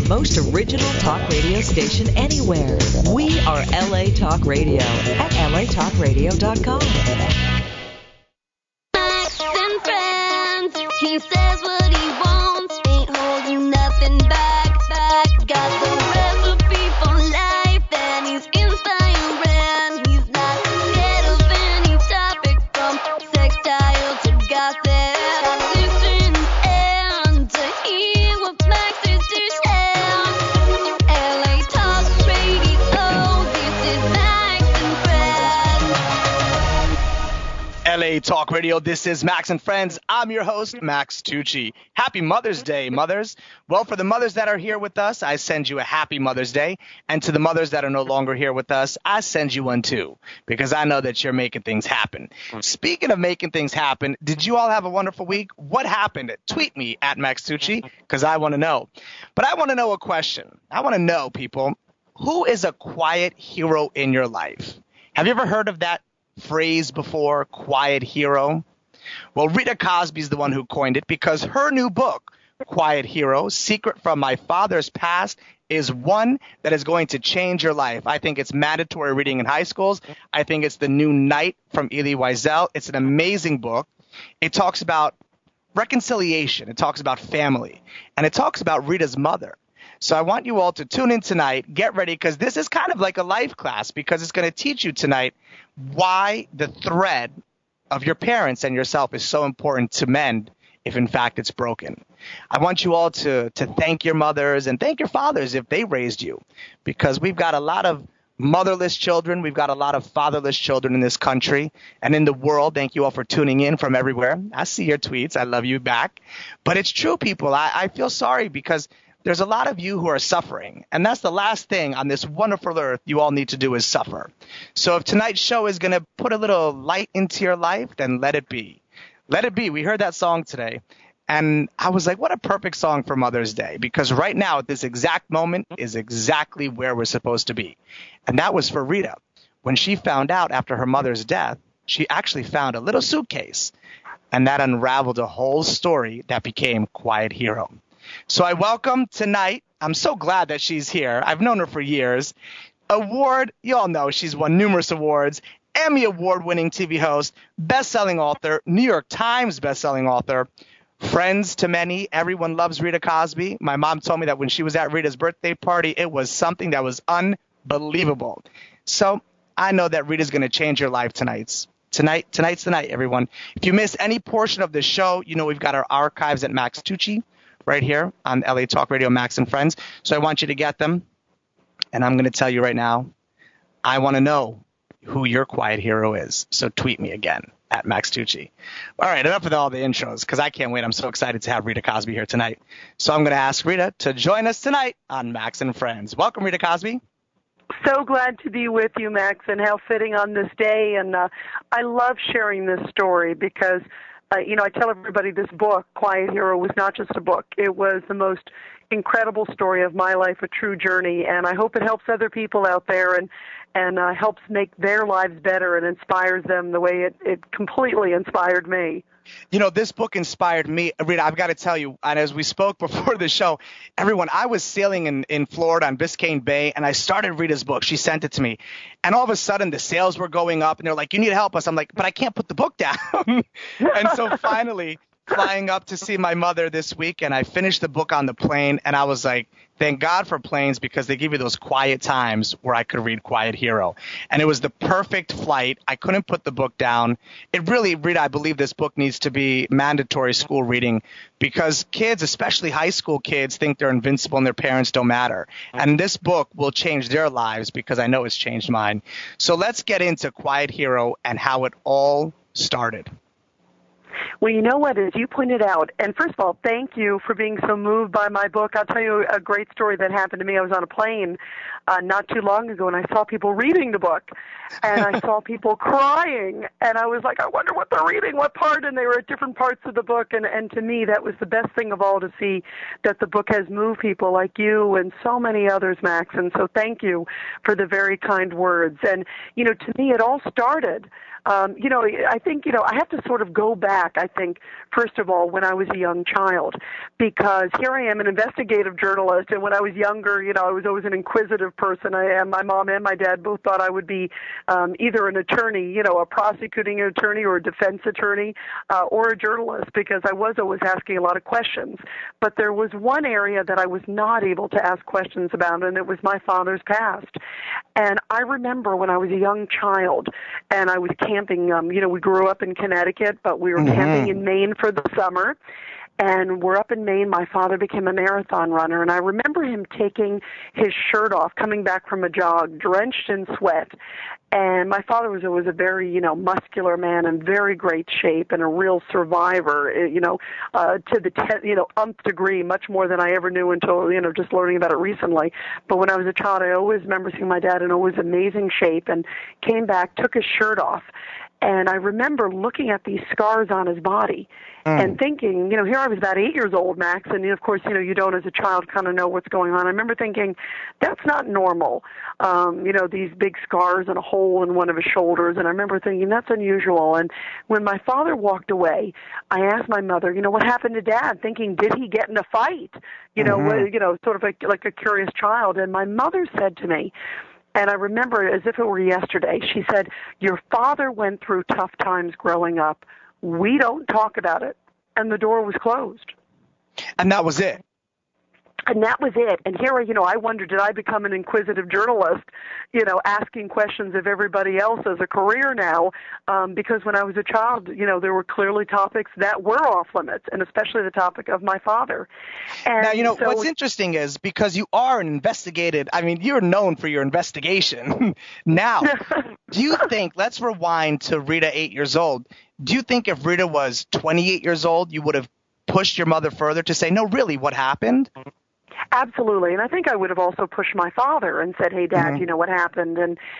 most original talk radio station anywhere. We are LA Talk Radio at latalkradio.com. Max and friends, he says what he wants, ain't holding nothing back. Got the recipe for life, and he's inspiring. He's not scared of any topic, from sextile to gossip. Listen and to hear what Max is to share. LA Talk Radio, this is Max and Friends. LA Talk Radio, this is Max and Friends. I'm your host, Max Tucci. Happy Mother's Day, mothers. Well, for the mothers that are here with us, I send you a happy Mother's Day. And to the mothers that are no longer here with us, I send you one too, because I know that you're making things happen. Speaking of making things happen, did you all have a wonderful week? What happened? Tweet me at Max Tucci, because I want to know. But I want to know a question. I want to know, people, who is a quiet hero in your life? Have you ever heard of that phrase before, quiet hero? Well, Rita Cosby's the one who coined it, because her new book, Quiet Hero, Secret from My Father's Past, is one that is going to change your life. I think it's mandatory reading in high schools. I think it's the new Night from Elie Wiesel. It's an amazing book. It talks about reconciliation. It talks about family. And it talks about Rita's mother. So I want you all to tune in tonight. Get ready, because this is kind of like a life class, because it's going to teach you tonight why the thread of your parents and yourself is so important to mend if, in fact, it's broken. I want you all to thank your mothers and thank your fathers if they raised you, because we've got a lot of motherless children. We've got a lot of fatherless children in this country and in the world. Thank you all for tuning in from everywhere. I see your tweets. I love you back. But it's true, people. I feel sorry, because there's a lot of you who are suffering, and that's the last thing on this wonderful earth you all need to do is suffer. So if tonight's show is going to put a little light into your life, then let it be. Let it be. We heard that song today, and I was like, what a perfect song for Mother's Day, because right now at this exact moment is exactly where we're supposed to be. And that was for Rita. When she found out after her mother's death, she actually found a little suitcase, and that unraveled a whole story that became Quiet Hero. So I welcome tonight, I'm so glad that she's here. I've known her for years. Award, you all know she's won numerous awards. Emmy Award-winning TV host, best-selling author, New York Times best-selling author, friends to many. Everyone loves Rita Cosby. My mom told me that when she was at Rita's birthday party, it was something that was unbelievable. So I know that Rita's going to change your life tonight's the night, everyone. If you miss any portion of the show, you know we've got our archives at Max Tucci right here on LA Talk Radio, Max and Friends. So I want you to get them. And I'm going to tell you right now, I want to know who your quiet hero is. So tweet me again at Max Tucci. All right, enough with all the intros, because I can't wait. I'm so excited to have Rita Cosby here tonight. So I'm going to ask Rita to join us tonight on Max and Friends. Welcome, Rita Cosby. So glad to be with you, Max, and how fitting on this day. And I love sharing this story because I tell everybody this book, Quiet Hero, was not just a book. It was the most incredible story of my life, a true journey, and I hope it helps other people out there and helps make their lives better and inspires them the way it completely inspired me. You know, this book inspired me. Rita, I've got to tell you, and as we spoke before the show, everyone, I was sailing in Florida on Biscayne Bay, and I started Rita's book. She sent it to me. And all of a sudden, the sales were going up, and they're like, you need to help us. I'm like, but I can't put the book down. And so finally, flying up to see my mother this week, and I finished the book on the plane, and I was like, thank God for planes, because they give you those quiet times where I could read Quiet Hero. And it was the perfect flight. I couldn't put the book down. It really, Rita, I believe this book needs to be mandatory school reading, because kids, especially high school kids, think they're invincible and their parents don't matter. And this book will change their lives, because I know it's changed mine. So let's get into Quiet Hero and how it all started. Well, you know what, as you pointed out, and first of all, thank you for being so moved by my book. I'll tell you a great story that happened to me. I was on a plane not too long ago, and I saw people reading the book, and I saw people crying, and I was like, I wonder what they're reading, what part, and they were at different parts of the book, and to me, that was the best thing of all, to see that the book has moved people like you and so many others, Max, and so thank you for the very kind words. And, to me, it all started I think, I have to sort of go back. I I think, first of all, when I was a young child, because here I am, an investigative journalist, and when I was younger, I was always an inquisitive person. My mom and my dad both thought I would be either an attorney, a prosecuting attorney or a defense attorney, or a journalist, because I was always asking a lot of questions. But there was one area that I was not able to ask questions about, and it was my father's past. And I remember when I was a young child, and I was camping, we grew up in Connecticut, but we were camping in Maine for the summer. And we're up in Maine. My father became a marathon runner, and I remember him taking his shirt off, coming back from a jog, drenched in sweat. And my father was always a very, muscular man in very great shape and a real survivor, to the nth degree, much more than I ever knew until, just learning about it recently. But when I was a child, I always remember seeing my dad in always amazing shape, and came back, took his shirt off. And I remember looking at these scars on his body and thinking, here I was about 8 years old, Max, and of course, you don't as a child kind of know what's going on. I remember thinking, that's not normal. These big scars and a hole in one of his shoulders, and I remember thinking, that's unusual. And when my father walked away, I asked my mother, what happened to Dad, thinking, did he get in a fight? Sort of like a curious child. And my mother said to me, and I remember as if it were yesterday, she said, your father went through tough times growing up. We don't talk about it. And the door was closed. And that was it. And that was it. And here, I wondered, did I become an inquisitive journalist, asking questions of everybody else as a career now? Because when I was a child, there were clearly topics that were off limits, and especially the topic of my father. And now, what's interesting is because you are an investigated, you're known for your investigation. Now, do you think, let's rewind to Rita 8 years old. Do you think if Rita was 28 years old, you would have pushed your mother further to say, no, really, what happened? Absolutely, and I think I would have also pushed my father and said, "Hey, Dad, what happened?"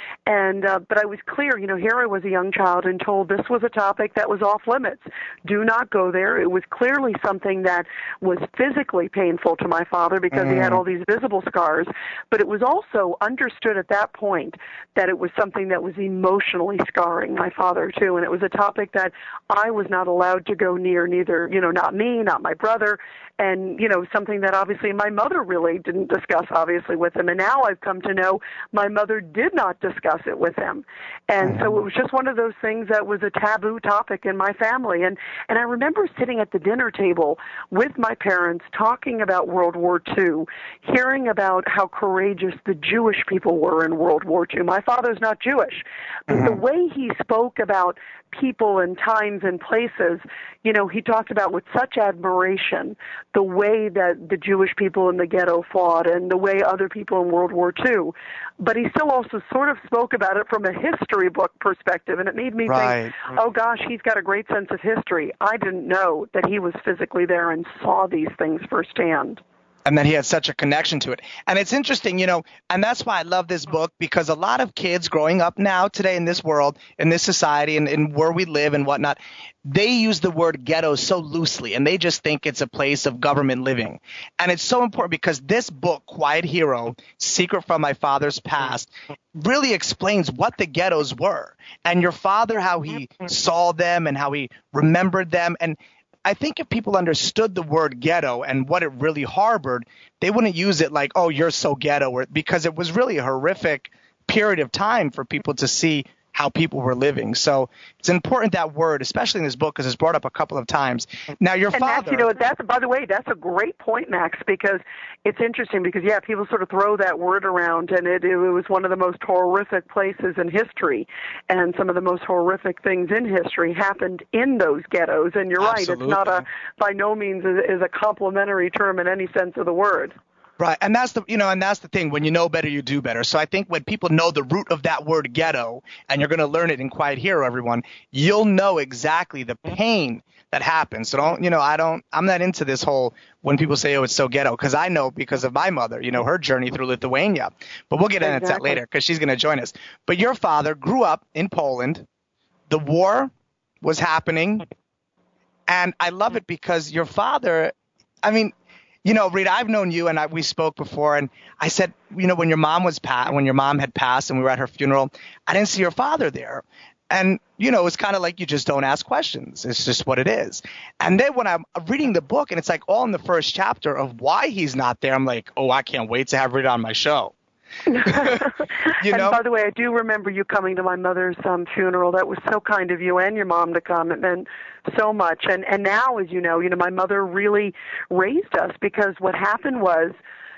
But I was clear. Here I was a young child and told this was a topic that was off limits. Do not go there. It was clearly something that was physically painful to my father because he had all these visible scars. But it was also understood at that point that it was something that was emotionally scarring my father too, and it was a topic that I was not allowed to go near. Neither, not me, not my brother. And, something that obviously my mother really didn't discuss, obviously, with him. And now I've come to know my mother did not discuss it with him. And so it was just one of those things that was a taboo topic in my family. And I remember sitting at the dinner table with my parents talking about World War II, hearing about how courageous the Jewish people were in World War II. My father's not Jewish. But the way he spoke about people and times and places, he talked about with such admiration the way that the Jewish people in the ghetto fought and the way other people in World War II. But he still also sort of spoke about it from a history book perspective, and it made me think, oh gosh, he's got a great sense of history. I didn't know that he was physically there and saw these things firsthand. And then he had such a connection to it. And it's interesting, and that's why I love this book, because a lot of kids growing up now today in this world, in this society, and where we live and whatnot, they use the word ghetto so loosely, and they just think it's a place of government living. And it's so important because this book, Quiet Hero, Secret from My Father's Past, really explains what the ghettos were. And your father, how he saw them and how he remembered them. And I think if people understood the word ghetto and what it really harbored, they wouldn't use it like, oh, you're so ghetto, because it was really a horrific period of time for people to see how people were living. So it's important, that word, especially in this book, because it's brought up a couple of times. Now, your father... Max, by the way, that's a great point, Max, because it's interesting because, people sort of throw that word around, and it was one of the most horrific places in history, and some of the most horrific things in history happened in those ghettos. And you're Absolutely. Right, it's not by no means is a complimentary term in any sense of the word. Right. And that's the thing. When you know better, you do better. So I think when people know the root of that word ghetto, and you're going to learn it in Quiet Hero, everyone, you'll know exactly the pain that happens. So I'm not into this whole when people say, oh, it's so ghetto, because I know because of my mother, her journey through Lithuania. But we'll get into that later because she's going to join us. But your father grew up in Poland. The war was happening. And I love it because your father, Rita, I've known you, and we spoke before, and I said, when your mom had passed, and we were at her funeral, I didn't see your father there. And, it's kind of like you just don't ask questions. It's just what it is. And then when I'm reading the book and it's like all in the first chapter of why he's not there, I'm like, oh, I can't wait to have it on my show. And by the way, I do remember you coming to my mother's funeral. That was so kind of you and your mom to come. It meant so much. And now, as you know, my mother really raised us, because what happened was,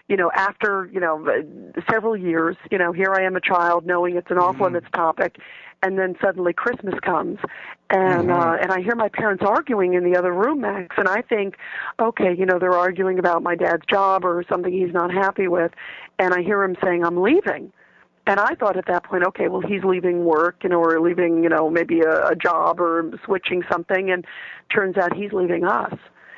after, several years, here I am, a child, knowing it's an off-limits topic, and then suddenly Christmas comes, and I hear my parents arguing in the other room, Max, and I think, okay, they're arguing about my dad's job or something he's not happy with, and I hear him saying, I'm leaving. And I thought at that point, okay, well, he's leaving work, or leaving, maybe a job or switching something, and turns out he's leaving us.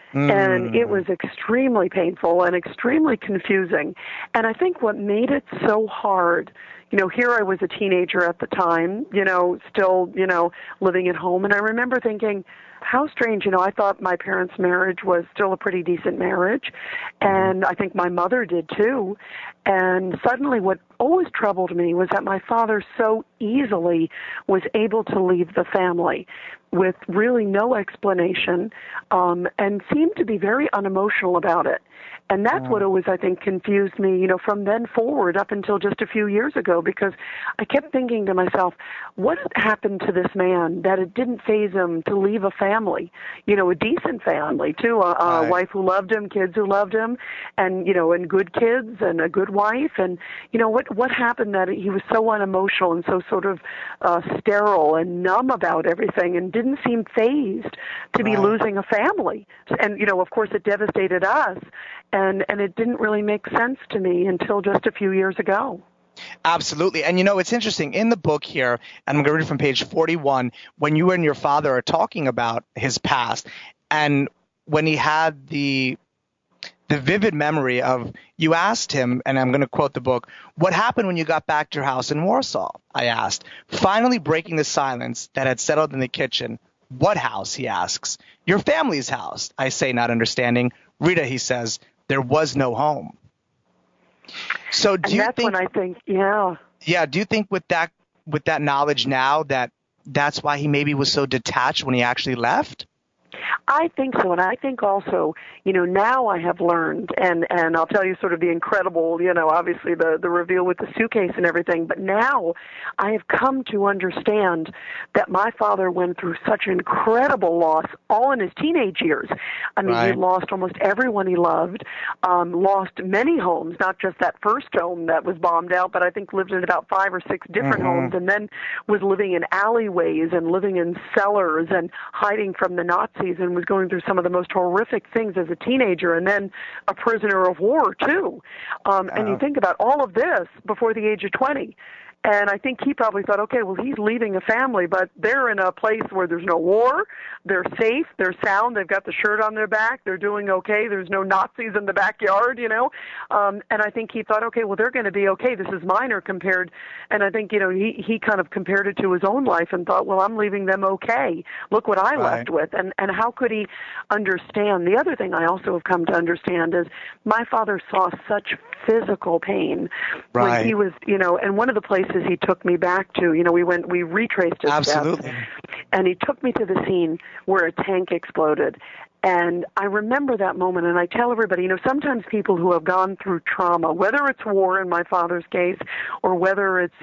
And it was extremely painful and extremely confusing. And I think what made it so hard, here I was a teenager at the time, still, living at home. And I remember thinking, how strange, I thought my parents' marriage was still a pretty decent marriage. And I think my mother did too. And suddenly what always troubled me was that my father so easily was able to leave the family with really no explanation, and seemed to be very unemotional about it. And that's what always, I think, confused me, from then forward up until just a few years ago, because I kept thinking to myself, what happened to this man that it didn't faze him to leave a family, a decent family, too, a wife who loved him, kids who loved him, and, and good kids and a good wife. And, what happened that he was so unemotional and so sort of sterile and numb about everything and didn't seem fazed to be losing a family. And, of course, it devastated us. And it didn't really make sense to me until just a few years ago. Absolutely. And, it's interesting. In the book here, and I'm going to read from page 41, when you and your father are talking about his past, and when he had the vivid memory of, you asked him, and I'm going to quote the book, what happened when you got back to your house in Warsaw? I asked, finally breaking the silence that had settled in the kitchen. What house? He asks. Your family's house, I say, not understanding. Rita, he says, there was no home. So do you think? When I think, yeah. Do you think with that knowledge now that's why he maybe was so detached when he actually left? I think so, and I think also, now I have learned, and I'll tell you sort of the incredible, obviously the reveal with the suitcase and everything, but now I have come to understand that my father went through such incredible loss all in his teenage years. I mean, he lost almost everyone he loved, lost many homes, not just that first home that was bombed out, but I think lived in about 5 or 6 different homes, and then was living in alleyways and living in cellars and hiding from the Nazis, and was going through some of the most horrific things as a teenager, and then a prisoner of war, too. And you think about all of this before the age of 20. And I think he probably thought, okay, well, he's leaving a family, but they're in a place where there's no war, they're safe, they're sound, they've got the shirt on their back, they're doing okay, there's no Nazis in the backyard, And I think he thought, okay, well, they're going to be okay, this is minor compared. And I think, he kind of compared it to his own life and thought, well, I'm leaving them okay. Look what I left with. And how could he understand? The other thing I also have come to understand is my father saw such physical pain when he was, and one of the places he took me back to, we retraced his steps, and he took me to the scene where a tank exploded. And I remember that moment, and I tell everybody, sometimes people who have gone through trauma, whether it's war in my father's case, or whether it's,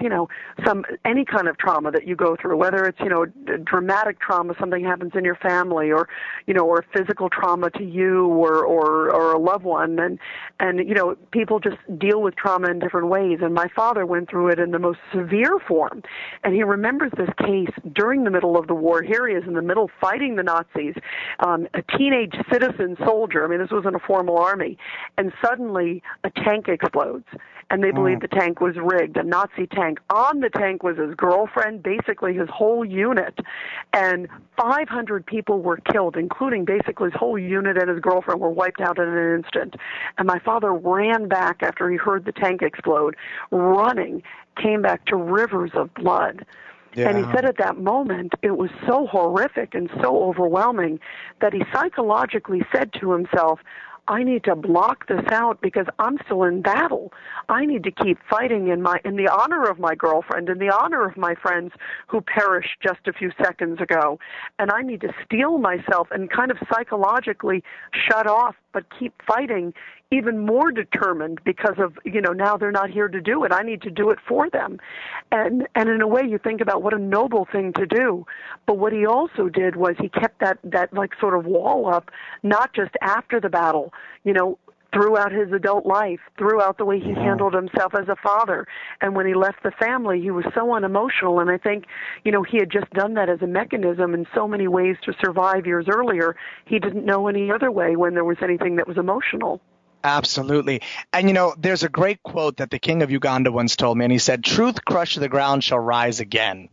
any kind of trauma that you go through, whether it's, dramatic trauma, something happens in your family, or, or physical trauma to you or a loved one, and people just deal with trauma in different ways. And my father went through it in the most severe form. And he remembers this case during the middle of the war. Here he is in the middle fighting the Nazis, a teenage citizen soldier. I mean, this wasn't a formal army. And suddenly a tank explodes. And they believe the tank was rigged, a Nazi tank. On the tank was his girlfriend, basically his whole unit. And 500 people were killed, including basically his whole unit and his girlfriend were wiped out in an instant. And my father ran back after he heard the tank explode, running, came back to rivers of blood. Yeah. And he said at that moment, it was so horrific and so overwhelming that he psychologically said to himself, I need to block this out because I'm still in battle. I need to keep fighting in the honor of my girlfriend, in the honor of my friends who perished just a few seconds ago. And I need to steel myself and kind of psychologically shut off, but keep fighting, even more determined because of, now they're not here to do it. I need to do it for them. And in a way, you think about what a noble thing to do. But what he also did was he kept that like sort of wall up, not just after the battle, throughout his adult life, throughout the way he handled himself as a father. And when he left the family, he was so unemotional. And I think, he had just done that as a mechanism in so many ways to survive years earlier. He didn't know any other way when there was anything that was emotional. Absolutely. And, there's a great quote that the king of Uganda once told me, and he said, "Truth crushed to the ground shall rise again."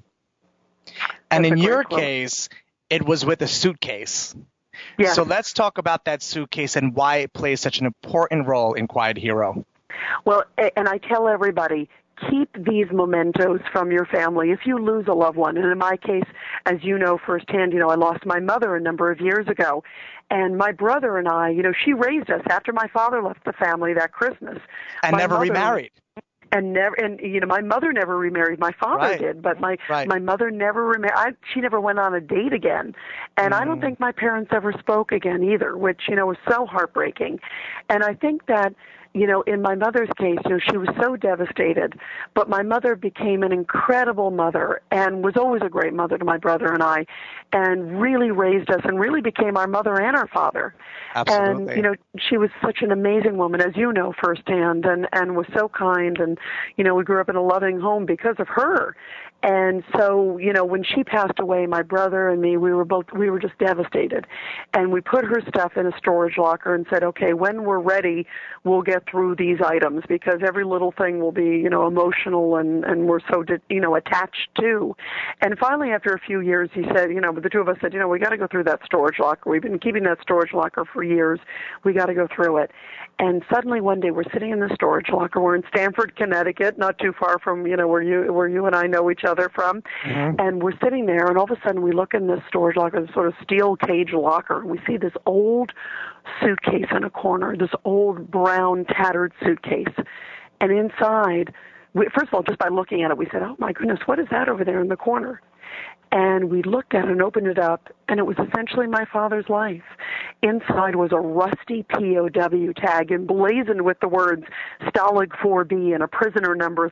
And in your case, it was with a suitcase. Yeah. So let's talk about that suitcase and why it plays such an important role in Quiet Hero. Well, and I tell everybody, keep these mementos from your family if you lose a loved one. And in my case, as you know firsthand, I lost my mother a number of years ago. And my brother and I, she raised us after my father left the family that Christmas. And never remarried. And my mother never remarried. My father did, but my mother never remarried. She never went on a date again, and I don't think my parents ever spoke again either, which was so heartbreaking. And I think that in my mother's case, she was so devastated, but my mother became an incredible mother and was always a great mother to my brother and I, and really raised us and really became our mother and our father. Absolutely. And, she was such an amazing woman, as you know firsthand, and was so kind. And, we grew up in a loving home because of her. And so, when she passed away, my brother and me, we were just devastated. And we put her stuff in a storage locker and said, okay, when we're ready, we'll get through these items because every little thing will be, emotional and we're so, attached to. And finally, after a few years, he said, the two of us said, we got to go through that storage locker. We've been keeping that storage locker for years. We got to go through it. And suddenly one day we're sitting in the storage locker. We're in Stamford, Connecticut, not too far from, where you and I know each other from. Mm-hmm. And we're sitting there, and all of a sudden we look in this storage locker, this sort of steel cage locker, and we see this old suitcase in a corner, this old brown tattered suitcase. And inside, first of all, just by looking at it, we said, oh my goodness, what is that over there in the corner? And we looked at it and opened it up, and it was essentially my father's life. Inside was a rusty POW tag emblazoned with the words Stalag 4B and a prisoner number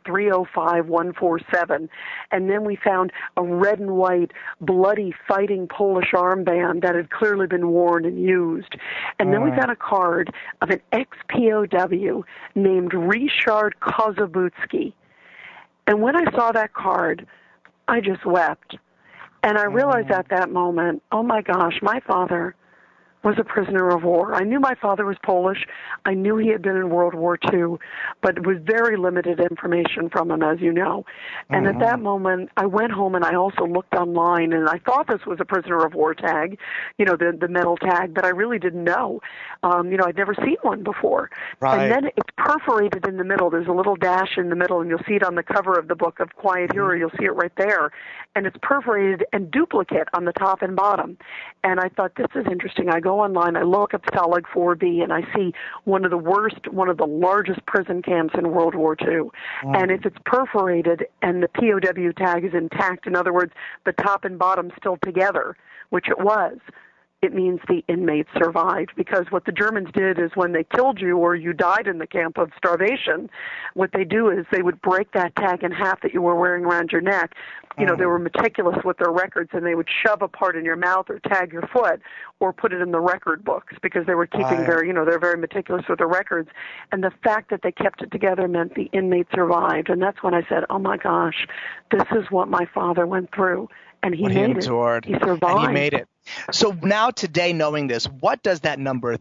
305147. And then we found a red and white, bloody fighting Polish armband that had clearly been worn and used. And then we found a card of an ex-POW named Ryszard Kozobutsky. And when I saw that card, I just wept. And I realized at that moment, oh my gosh, my father was a prisoner of war. I knew my father was Polish. I knew he had been in World War II, but it was very limited information from him, as you know. And at that moment, I went home and I also looked online, and I thought this was a prisoner of war tag, the metal tag, but I really didn't know. I'd never seen one before. Right. And then it's perforated in the middle. There's a little dash in the middle, and you'll see it on the cover of the book of Quiet Hero. You'll see it right there. And it's perforated and duplicate on the top and bottom. And I thought, this is interesting. I go online, I look up Stalag 4B, and I see one of the largest prison camps in World War II. And if it's perforated and the POW tag is intact, in other words, the top and bottom still together, which it was, it means the inmates survived. Because what the Germans did is when they killed you or you died in the camp of starvation, what they do is they would break that tag in half that you were wearing around your neck. They were meticulous with their records, and they would shove a part in your mouth or tag your foot or put it in the record books because they were keeping they're very meticulous with their records. And the fact that they kept it together meant the inmates survived. And that's when I said, oh my gosh, this is what my father went through. And he made it. He survived. And he made it. So now today, knowing this, what does that number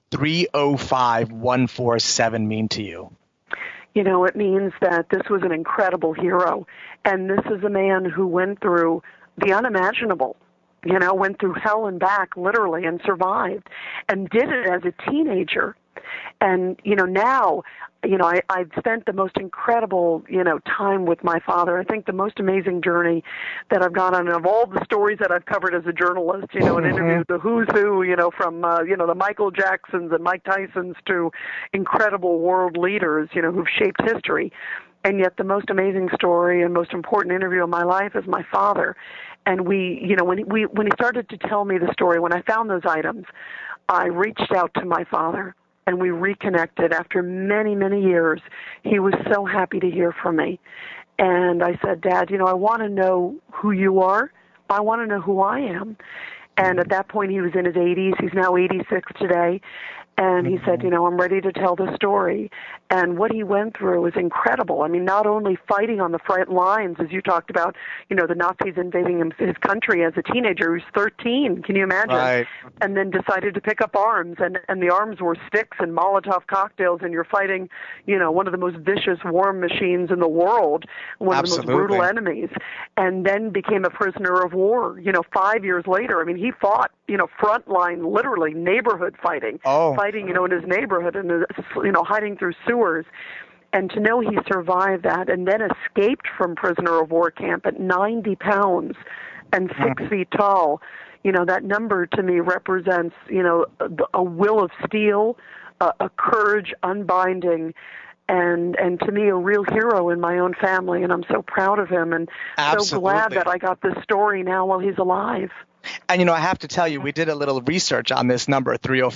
305147 mean to you? It means that this was an incredible hero. And this is a man who went through the unimaginable, went through hell and back, literally, and survived, and did it as a teenager. And, now, I've spent the most incredible, time with my father. I think the most amazing journey that I've gone on, and of all the stories that I've covered as a journalist, and interviewed the who's who, from, the Michael Jacksons and Mike Tysons to incredible world leaders, who've shaped history. And yet the most amazing story and most important interview of my life is my father. And when he started to tell me the story, when I found those items, I reached out to my father, and we reconnected after many, many years. He was so happy to hear from me. And I said, Dad, I want to know who you are. I want to know who I am. And at that point, he was in his 80s. He's now 86 today. And he said, I'm ready to tell the story. And what he went through was incredible. I mean, not only fighting on the front lines, as you talked about, the Nazis invading his country as a teenager. He was 13. Can you imagine? Right. And then decided to pick up arms. And the arms were sticks and Molotov cocktails. And you're fighting, one of the most vicious war machines in the world, one of the most brutal enemies. And then became a prisoner of war, 5 years later. I mean, he fought, frontline, literally, neighborhood fighting. Fighting, in his neighborhood and, hiding through sewers. And to know he survived that and then escaped from prisoner of war camp at 90 pounds and 6 feet tall, that number to me represents, a will of steel, a courage unbinding, and to me a real hero in my own family. And I'm so proud of him and so glad that I got this story now while he's alive. And, I have to tell you, we did a little research on this number,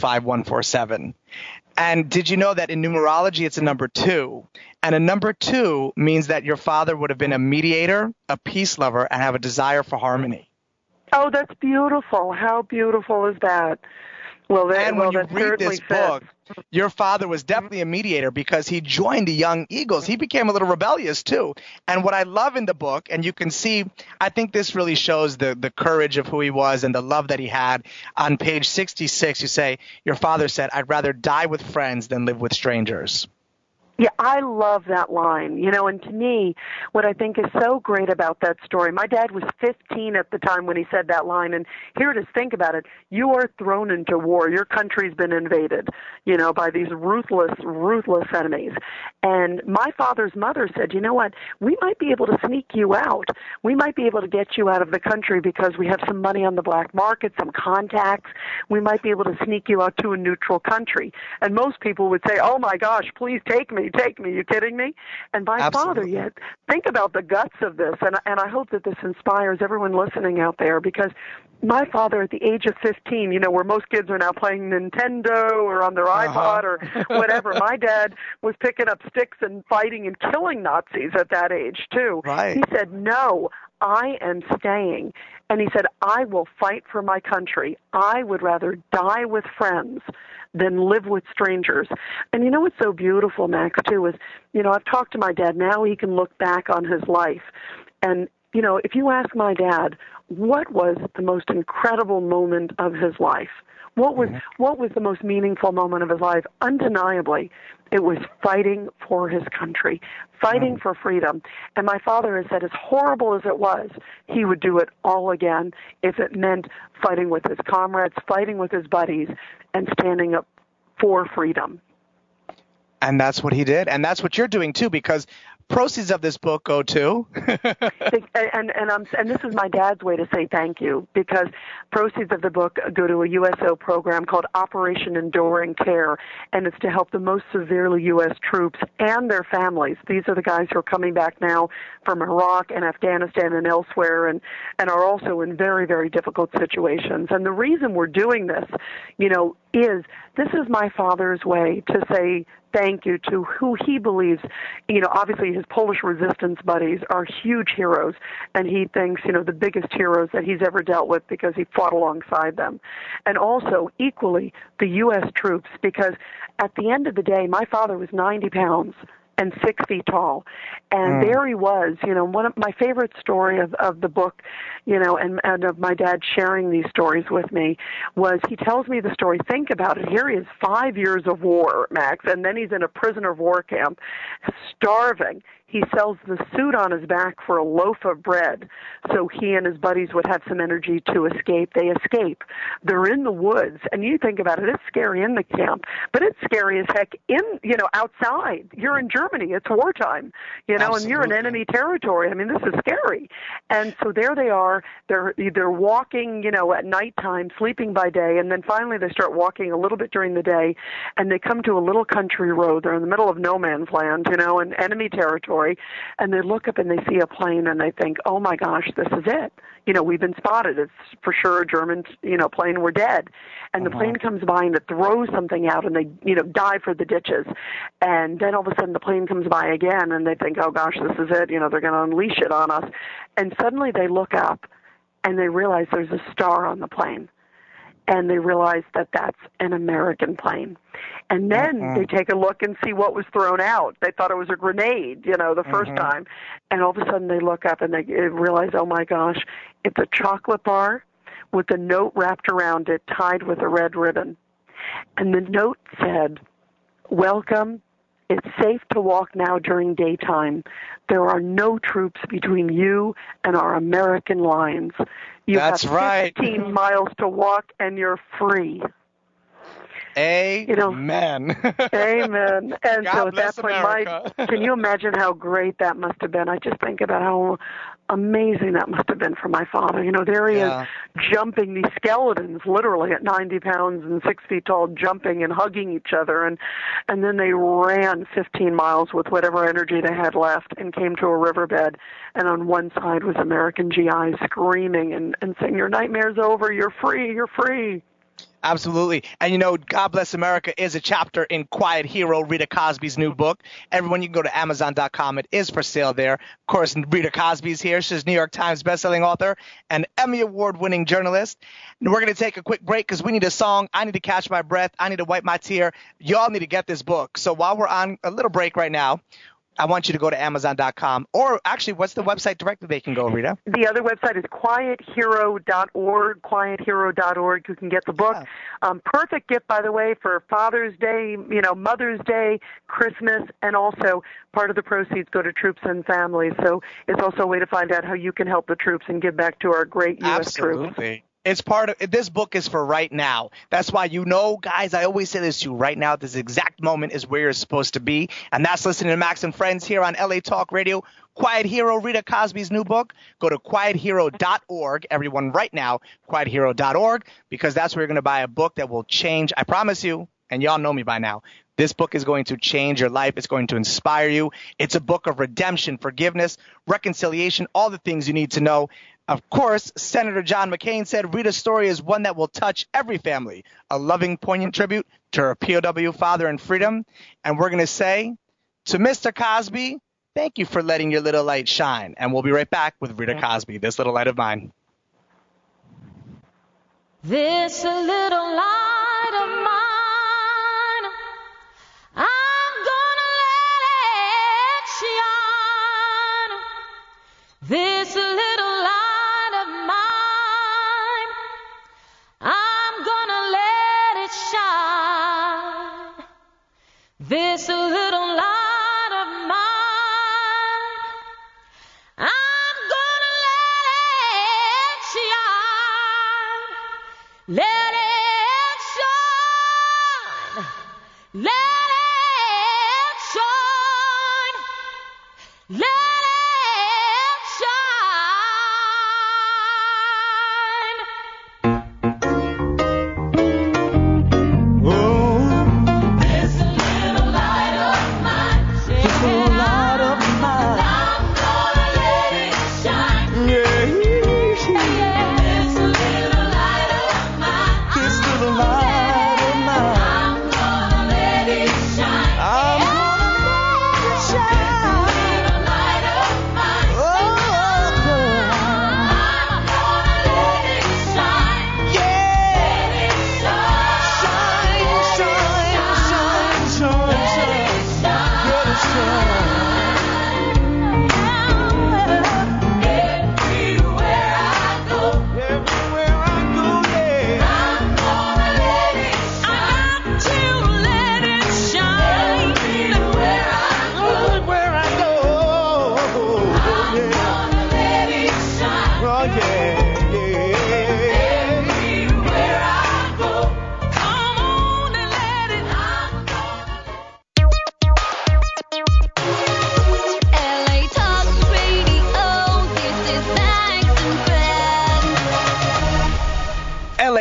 305-147. And did you know that in numerology, it's a number 2? And a number 2 means that your father would have been a mediator, a peace lover, and have a desire for harmony. Oh, that's beautiful. How beautiful is that? Well, when you read this book, your father was definitely a mediator because he joined the Young Eagles. He became a little rebellious, too. And what I love in the book, and you can see, I think this really shows the courage of who he was and the love that he had. On page 66, you say, your father said, I'd rather die with friends than live with strangers. Yeah, I love that line, and to me, what I think is so great about that story, my dad was 15 at the time when he said that line, and here it is, think about it, you are thrown into war, your country's been invaded, by these ruthless enemies, and my father's mother said, you know what, we might be able to sneak you out, we might be able to get you out of the country because we have some money on the black market, some contacts, we might be able to sneak you out to a neutral country, and most people would say, oh my gosh, please take me, you kidding me? And my father, yet, think about the guts of this, and I hope that this inspires everyone listening out there, because my father at the age of 15, where most kids are now playing Nintendo or on their iPod or whatever, my dad was picking up sticks and fighting and killing Nazis at that age, too. Right. He said, no, I am staying. And he said, I will fight for my country. I would rather die with friends than live with strangers. And what's so beautiful, Max, too, is, I've talked to my dad. Now he can look back on his life. And, if you ask my dad, what was the most incredible moment of his life? What was the most meaningful moment of his life? Undeniably, it was fighting for his country, fighting for freedom. And my father has said, as horrible as it was, he would do it all again if it meant fighting with his comrades, fighting with his buddies, and standing up for freedom. And that's what he did. And that's what you're doing, too, because proceeds of this book go to and this is my dad's way to say thank you, because proceeds of the book go to a USO program called Operation Enduring Care, and it's to help the most severely U.S. troops and their families. These are the guys who are coming back now from Iraq and Afghanistan and elsewhere, and are also in very, very difficult situations. And the reason we're doing this, is this is my father's way to say thank you to who he believes, obviously his Polish resistance buddies are huge heroes, and he thinks, the biggest heroes that he's ever dealt with because he fought alongside them. And also, equally, the U.S. troops, because at the end of the day, my father was 90 pounds and 6 feet tall. And there he was, one of my favorite story of the book, and of my dad sharing these stories with me was he tells me the story. Think about it. Here he is, 5 years of war, Max, and then he's in a prisoner of war camp, starving. he sells the suit on his back for a loaf of bread so he and his buddies would have some energy to escape. They escape. They're in the woods, and you think about it, it's scary in the camp, but it's scary as heck outside. You're in Germany. It's wartime, and you're in enemy territory. I mean, this is scary. And so there they are. They're walking, at nighttime, sleeping by day, and then finally they start walking a little bit during the day, and they come to a little country road. They're in the middle of no man's land, in enemy territory, and they look up and they see a plane, and they think, oh my gosh, this is it. We've been spotted. It's for sure a German, plane. We're dead. And the plane comes by and it throws something out, and they, dive for the ditches. And then all of a sudden the plane comes by again, and they think, oh gosh, this is it. They're going to unleash it on us. And suddenly they look up and they realize there's a star on the plane. And they realize that that's an American plane. And then they take a look and see what was thrown out. They thought it was a grenade, the first time. And all of a sudden they look up and they realize, oh my gosh, it's a chocolate bar with a note wrapped around it tied with a red ribbon. And the note said, welcome. It's safe to walk now during daytime. There are no troops between you and our American lines. You have 15 miles to walk, and you're free. Amen. Amen. And God so at that point, can you imagine how great that must have been? I just think about how amazing that must have been for my father. There he is jumping these skeletons, literally at 90 pounds and 6 feet tall, jumping and hugging each other. And then they ran 15 miles with whatever energy they had left and came to a riverbed. And on one side was American GIs screaming and saying, your nightmare's over, you're free, you're free. Absolutely. And God Bless America is a chapter in Quiet Hero, Rita Cosby's new book. Everyone, you can go to Amazon.com. It is for sale there. Of course, Rita Cosby's here. She's New York Times bestselling author and Emmy Award-winning journalist. And we're going to take a quick break because we need a song. I need to catch my breath. I need to wipe my tear. Y'all need to get this book. So while we're on a little break right now, I want you to go to Amazon.com. Or actually, what's the website directly they can go, Rita? The other website is quiethero.org, quiethero.org. You can get the book. Perfect gift, by the way, for Father's Day, Mother's Day, Christmas, and also part of the proceeds go to troops and families. So it's also a way to find out how you can help the troops and give back to our great U.S. troops. Absolutely. It's part of this book is for right now. That's why, guys, I always say this to you right now. This exact moment is where you're supposed to be. And that's listening to Max and Friends here on LA Talk Radio. Quiet Hero, Rita Cosby's new book. Go to quiethero.org, everyone, right now, quiethero.org, because that's where you're going to buy a book that will change. I promise you, and y'all know me by now, this book is going to change your life. It's going to inspire you. It's a book of redemption, forgiveness, reconciliation, all the things you need to know. Of course, Senator John McCain said Rita's story is one that will touch every family, a loving, poignant tribute to her POW father and freedom. And we're going to say to Mr. Cosby, thank you for letting your little light shine. And we'll be right back with Rita Cosby, This Little Light of Mine. This little light of mine, I'm gonna let it shine. This little light of mine, I'm gonna let it shine. This little light of mine, I'm gonna let it shine. Let it shine.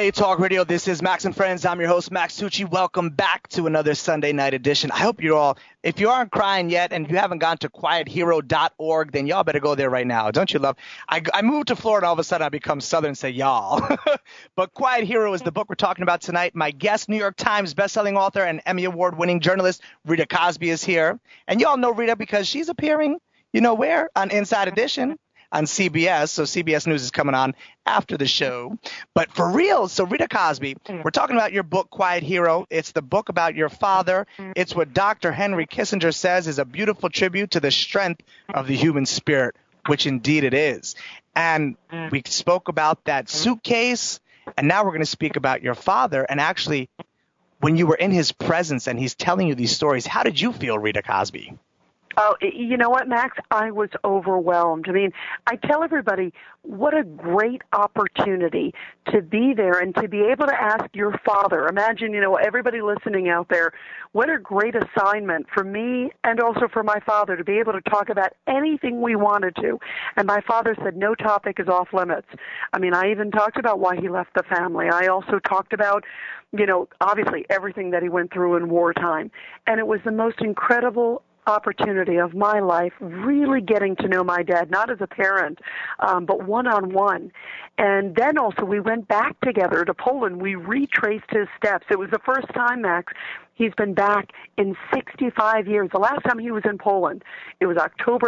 LA Talk Radio. This is Max and Friends. I'm your host, Max Tucci. Welcome back to another Sunday night edition. I hope you're all, if you aren't crying yet and you haven't gone to quiethero.org, then y'all better go there right now. Don't you love? I moved to Florida, all of a sudden I become Southern and say y'all. But Quiet Hero is the book we're talking about tonight. My guest, New York Times bestselling author and Emmy Award-winning journalist Rita Cosby is here. And y'all know Rita because she's appearing, you know where, on Inside Edition on CBS. So CBS News is coming on after the show. But for real, so Rita Cosby, we're talking about your book, Quiet Hero. It's the book about your father. It's what Dr. Henry Kissinger says is a beautiful tribute to the strength of the human spirit, which indeed it is. And we spoke about that suitcase, and now we're going to speak about your father. And actually, when you were in his presence and he's telling you these stories, how did you feel, Rita Cosby? Oh, you know what, Max? I was overwhelmed. I mean, I tell everybody what a great opportunity to be there and to be able to ask your father. Imagine, you know, everybody listening out there, what a great assignment for me and also for my father to be able to talk about anything we wanted to. And my father said no topic is off limits. I mean, I even talked about why he left the family. I also talked about, you know, obviously everything that he went through in wartime. And it was the most incredible opportunity of my life, really getting to know my dad, not as a parent, but one-on-one. And then also we went back together to Poland. We retraced his steps. It was the first time, Max, he's been back in 65 years. The last time he was in Poland, it was October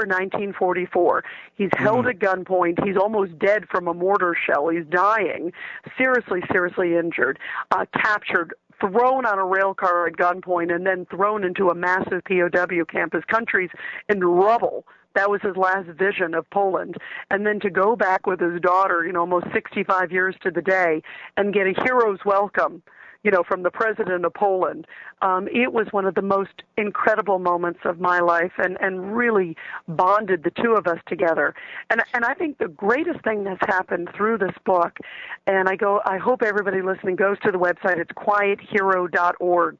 1944. He's held at gunpoint. He's almost dead from a mortar shell. He's dying, seriously injured, captured, thrown on a rail car at gunpoint, and then thrown into a massive POW camp. His country's in rubble. That was his last vision of Poland. And then to go back with his daughter, you know, almost 65 years to the day, and get a hero's welcome, you know, from the president of Poland. It was one of the most incredible moments of my life and really bonded the two of us together. And I think the greatest thing that's happened through this book, and I hope everybody listening goes to the website. It's quiethero.org,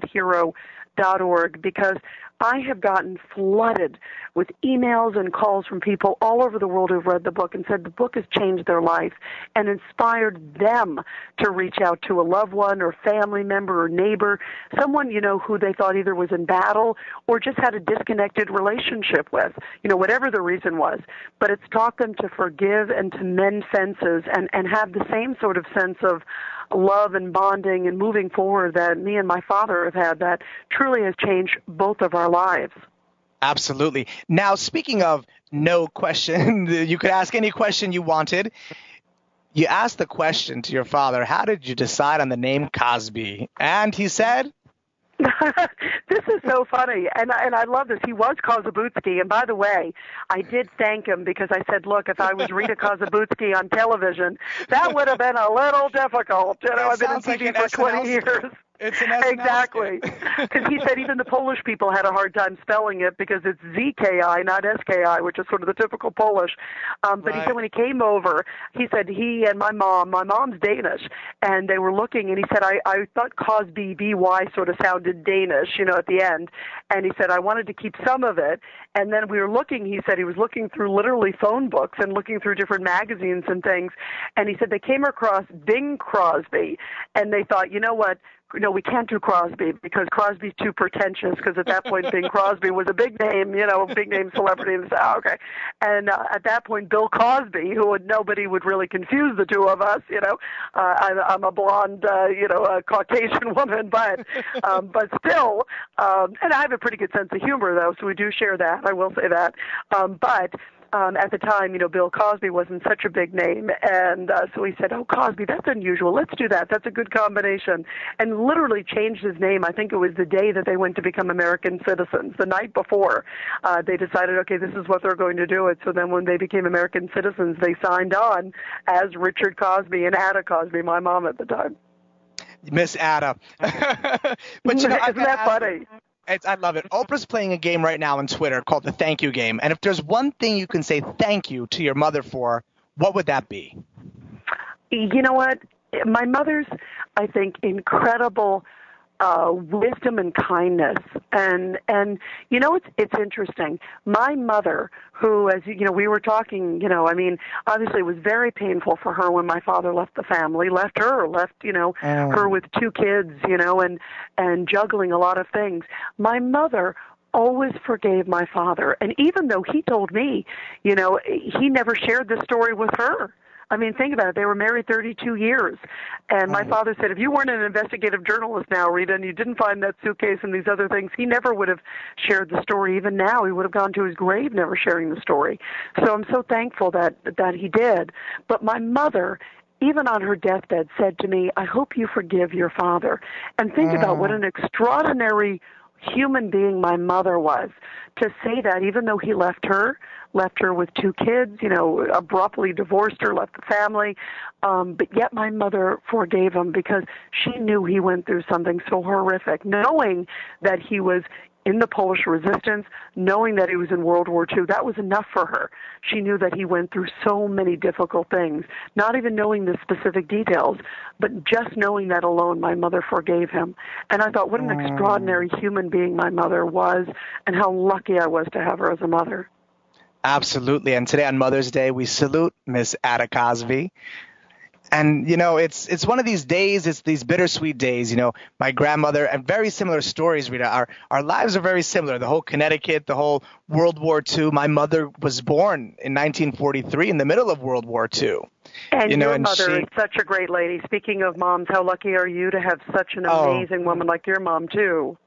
quiethero.org, because I have gotten flooded with emails and calls from people all over the world who've read the book and said the book has changed their life and inspired them to reach out to a loved one or family member or neighbor, someone, you know, who they thought either was in battle or just had a disconnected relationship with, you know, whatever the reason was. But it's taught them to forgive and to mend fences and have the same sort of sense of love and bonding and moving forward that me and my father have had that truly has changed both of our lives. Absolutely. Now, speaking of no question, you could ask any question you wanted. You asked the question to your father, how did you decide on the name Cosby? And he said... This is so funny, and I love this. He was Kozabutsky, and by the way, I did thank him because I said, look, if I was Rita Kozabutsky on television, that would have been a little difficult. You know, I've been in TV for 20 years. It's an SNL exactly. Because he said even the Polish people had a hard time spelling it because it's ZKI, not SKI, which is sort of the typical Polish. But he said when he came over, he said he and my mom's Danish, and they were looking, and he said, I thought Cosby, B-Y, sort of sounded Danish, you know, at the end. And he said, I wanted to keep some of it. And then we were looking, he said he was looking through literally phone books and looking through different magazines and things. And he said they came across Bing Crosby, and they thought, you know what? No, we can't do Crosby because Crosby's too pretentious because at that point Bing Crosby was a big name, you know, a big name celebrity in the South. Okay. And at that point, Bill Cosby, nobody would really confuse the two of us, you know. I'm a blonde, you know, a Caucasian woman, but still, and I have a pretty good sense of humor, though, so we do share that. I will say that. But at the time, you know, Bill Cosby wasn't such a big name, and so he said, oh, Cosby, that's unusual. Let's do that. That's a good combination. And literally changed his name. I think it was the day that they went to become American citizens. The night before, they decided, okay, this is what they're going to do it. So then when they became American citizens, they signed on as Richard Cosby and Ada Cosby, my mom at the time. Miss Ada. But, you know, isn't that funny? I love it. Oprah's playing a game right now on Twitter called the Thank You Game. And if there's one thing you can say thank you to your mother for, what would that be? You know what? My mother's, I think, incredible wisdom and kindness. And you know, it's interesting. My mother, who, as you know, we were talking, you know, I mean, obviously it was very painful for her when my father left the family, left, you know, her with 2 kids, you know, and juggling a lot of things. My mother always forgave my father. And even though he told me, you know, he never shared this story with her. I mean, think about it. They were married 32 years. And my father said, if you weren't an investigative journalist now, Rita, and you didn't find that suitcase and these other things, he never would have shared the story. Even now, he would have gone to his grave never sharing the story. So I'm so thankful that he did. But my mother, even on her deathbed, said to me, I hope you forgive your father. And think about what an extraordinary human being my mother was, to say that even though he left her with 2 kids, you know, abruptly divorced her, left the family, but yet my mother forgave him because she knew he went through something so horrific, knowing that he was in the Polish resistance, knowing that he was in World War II. That was enough for her. She knew that he went through so many difficult things, not even knowing the specific details, but just knowing that alone, my mother forgave him. And I thought, what an extraordinary human being my mother was, and how lucky I was to have her as a mother. Absolutely. And today on Mother's Day, we salute Miss Ada Cosby. And, you know, it's one of these days, it's these bittersweet days, you know, my grandmother, and very similar stories, Rita. Our lives are very similar. The whole Connecticut, the whole World War II. My mother was born in 1943 in the middle of World War II. And you know, your mother is such a great lady. Speaking of moms, how lucky are you to have such an amazing woman like your mom, too?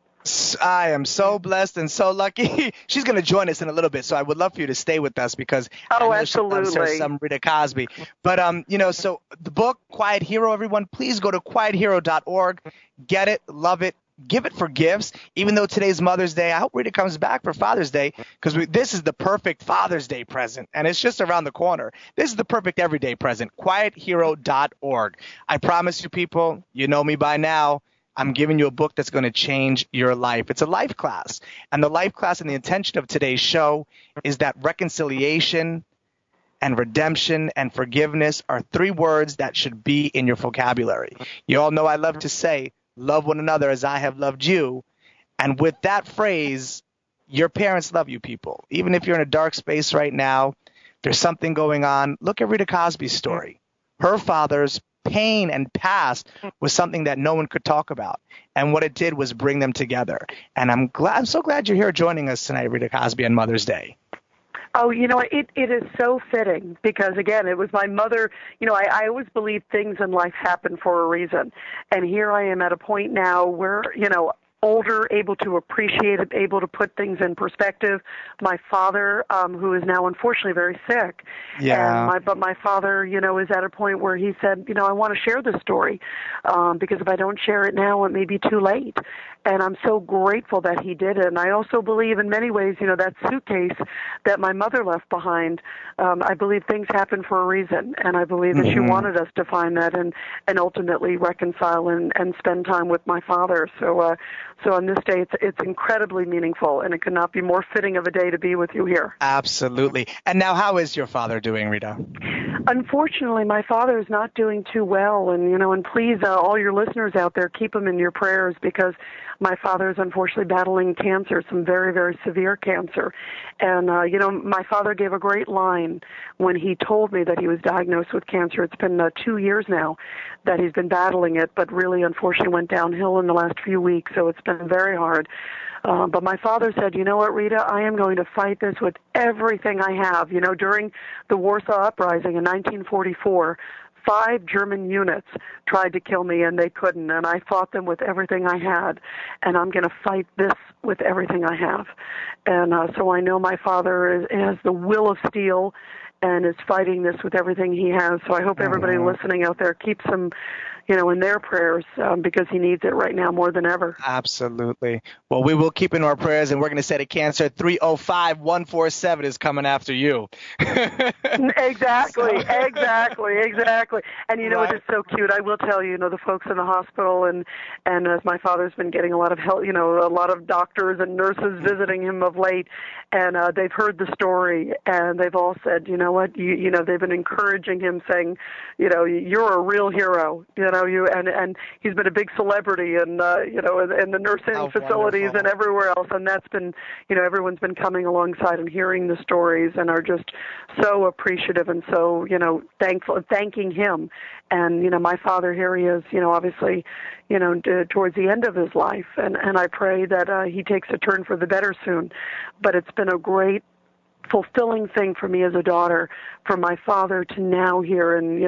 I am so blessed and so lucky. She's going to join us in a little bit, so I would love for you to stay with us because I know absolutely. Some Rita Cosby. But, you know, so the book, Quiet Hero, everyone, please go to quiethero.org. Get it, love it, give it for gifts. Even though today's Mother's Day, I hope Rita comes back for Father's Day because this is the perfect Father's Day present, and it's just around the corner. This is the perfect everyday present, quiethero.org. I promise you, people, you know me by now. I'm giving you a book that's going to change your life. It's a life class. And the life class and the intention of today's show is that reconciliation and redemption and forgiveness are 3 words that should be in your vocabulary. You all know I love to say, love one another as I have loved you. And with that phrase, your parents love you, people. Even if you're in a dark space right now, there's something going on. Look at Rita Cosby's story. Her father's pain and past was something that no one could talk about. And what it did was bring them together. And I'm so glad you're here joining us tonight, Rita Cosby, on Mother's Day. Oh, you know, it is so fitting because, again, it was my mother. You know, I always believe things in life happen for a reason. And here I am at a point now where, you know, older, able to appreciate it, able to put things in perspective. My father, who is now unfortunately very sick. Yeah. But my father, you know, is at a point where he said, you know, I want to share this story because if I don't share it now, it may be too late. And I'm so grateful that he did it. And I also believe in many ways, you know, that suitcase that my mother left behind, I believe things happen for a reason. And I believe that she wanted us to find that and ultimately reconcile and spend time with my father. So on this day, it's incredibly meaningful, and it could not be more fitting of a day to be with you here. Absolutely. And now, how is your father doing, Rita? Unfortunately, my father is not doing too well, and, you know, and please, all your listeners out there, keep him in your prayers because my father is unfortunately battling cancer, some very, very severe cancer. And, you know, my father gave a great line when he told me that he was diagnosed with cancer. It's been 2 years now that he's been battling it, but really, unfortunately, went downhill in the last few weeks, so it's been very hard. But my father said, you know what, Rita, I am going to fight this with everything I have. You know, during the Warsaw Uprising in 1944, 5 German units tried to kill me, and they couldn't, and I fought them with everything I had, and I'm going to fight this with everything I have. And so I know my father has the will of steel and is fighting this with everything he has. So I hope everybody listening out there keeps him, you know, in their prayers because he needs it right now more than ever. Absolutely. Well, we will keep in our prayers, and we're going to say to cancer, 305-147 is coming after you. Exactly. And, you know, It is so cute. I will tell you, you know, the folks in the hospital and as my father's been getting a lot of help, you know, a lot of doctors and nurses visiting him of late, and they've heard the story, and they've all said, you know what, you know, they've been encouraging him, saying, you know, you're a real hero, you know. know, and he's been a big celebrity in in the nursing facilities wonderful. and everywhere else, and that's been, everyone's been coming alongside and hearing the stories and are just so appreciative and so, thankful, thanking him. And, my father, here he is, obviously, towards the end of his life, and I pray that he takes a turn for the better soon. But it's been a great, fulfilling thing for me as a daughter, for my father to now hear and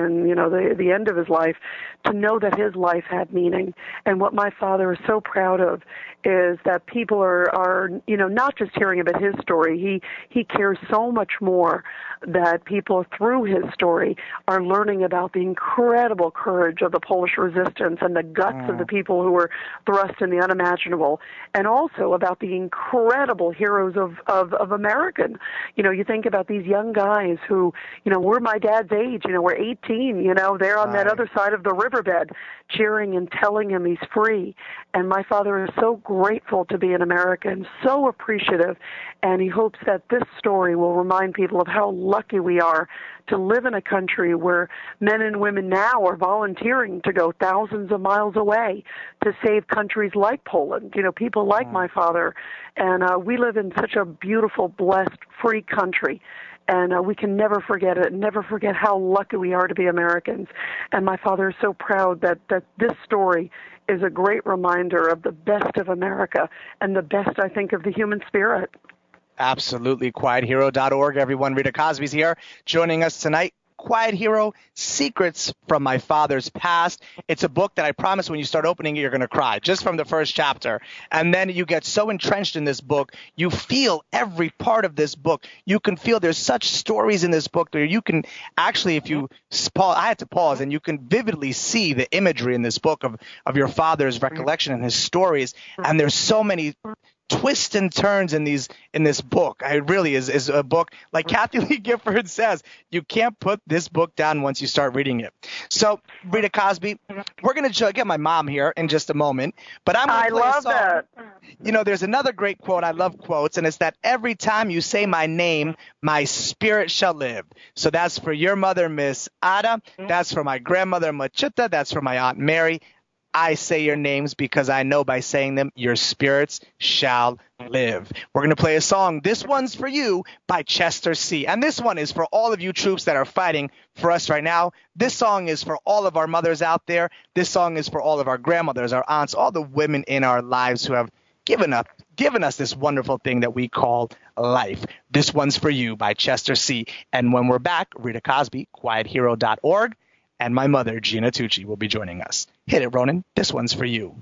the end of his life, to know that his life had meaning. And what my father is so proud of is that people are not just hearing about his story. He cares so much more that people through his story are learning about the incredible courage of the Polish resistance and the guts of the people who were thrust in the unimaginable, and also about the incredible heroes of American. You think about these young guys who, were my dad's age, were 18, they're on that other side of the riverbed cheering and telling him he's free. And my father is so grateful to be an American, so appreciative, and he hopes that this story will remind people of how lucky we are to live in a country where men and women now are volunteering to go thousands of miles away to save countries like Poland, people like my father. And we live in such a beautiful, blessed, free country. And we can never forget it, never forget how lucky we are to be Americans. And my father is so proud that this story is a great reminder of the best of America and the best, I think, of the human spirit. Absolutely. QuietHero.org, everyone. Rita Cosby's here joining us tonight. Quiet Hero, Secrets from My Father's Past. It's a book that I promise when you start opening it, you're going to cry just from the first chapter. And then you get so entrenched in this book, you feel every part of this book. You can feel there's such stories in this book where you can actually, if you pause, I had to pause, and you can vividly see the imagery in this book of your father's recollection and his stories. And there's so many twists and turns in this book. It really is a book, like Kathy Lee Gifford says, you can't put this book down once you start reading it. So, Rita Cosby, we're going to get my mom here in just a moment, but I'm going to play a song. That. There's another great quote. I love quotes, and it's that every time you say my name, my spirit shall live. So that's for your mother, Miss Ada. That's for my grandmother, Machita. That's for my Aunt Mary. I say your names because I know by saying them, your spirits shall live. We're going to play a song. This one's for you by Chester C. And this one is for all of you troops that are fighting for us right now. This song is for all of our mothers out there. This song is for all of our grandmothers, our aunts, all the women in our lives who have given us this wonderful thing that we call life. This one's for you by Chester C. And when we're back, Rita Cosby, QuietHero.org, and my mother, Gina Tucci, will be joining us. Hit it, Ronan. This one's for you.